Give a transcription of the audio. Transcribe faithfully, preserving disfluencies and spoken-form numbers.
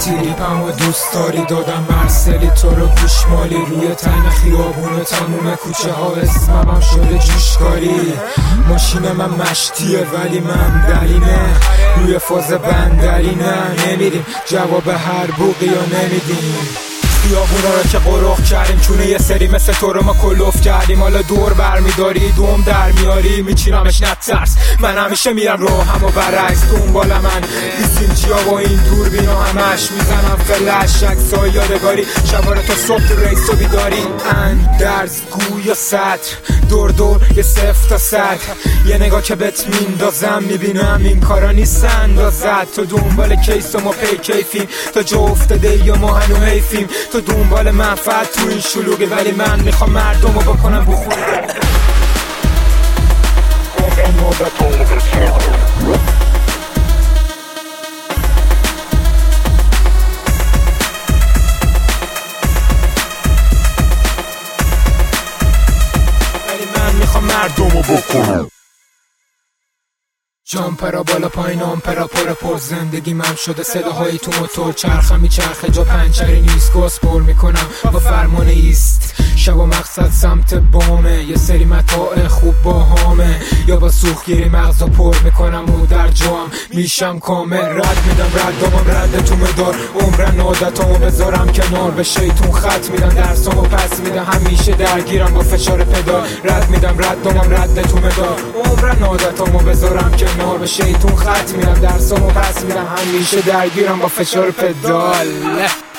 تریپم و دوست داری دادم مرسلی تو رو گوشمالی روی تن خیابون و تموم کوچه ها اسمم هم شده جوشکاری. ماشین من مشتیه ولی من درینه روی فاز بندرینه. نمیدیم جواب هر بوقی یا نمیدیم خیابونا رو که قروخ کردیم چونه یه سری مثل تو رو ما کلوف کردیم. حالا دور برمیداری دوم در میاری میچینمش نترس. من همیشه میرم رو هم و برعکس دنبال من دیسینجیا و این دور بینا همش میزنم فلش عکسای یادگاری شباره تا صبح تو ریس و بیداری. اندرز گویا سطر دور دور یه صفر تا صد یه نگاه که بهت میندازم میبینم این کارا نیست اندازت. تو دنبال کیس و ما پی کیفیم تا جا افتاده یا ما هنو حیفیم. تو دنبال منفعت تو این شلوغی ولی من میخوام مردم رو بکنم بخوره. ولی من میخوام مردم رو بکنم. جامپرا بالا پایین آمپرا پر پر زندگی من شده صداهایی تو موتور چرخم میچرخه جا پنچری نیست گاز پر میکنم با فرمان ایست. شب و مقصد سمت بامه یه سری متاع خوب با هامه یا با سوختگیری مغزا پر میکنم و در جام میشم کامل. رد میدم ردامم رد تو مدار عمرن عادتامو بذارم کنار به شیطون خط میدم درسامو پس میدم همیشه درگیرم با فشار پدال. رد میدم ردامم رد تو مدار عمرن عادتامو بذارم کنار به شیطون خط میدم درسامو پس میدم همیشه درگیرم با فشار پدال.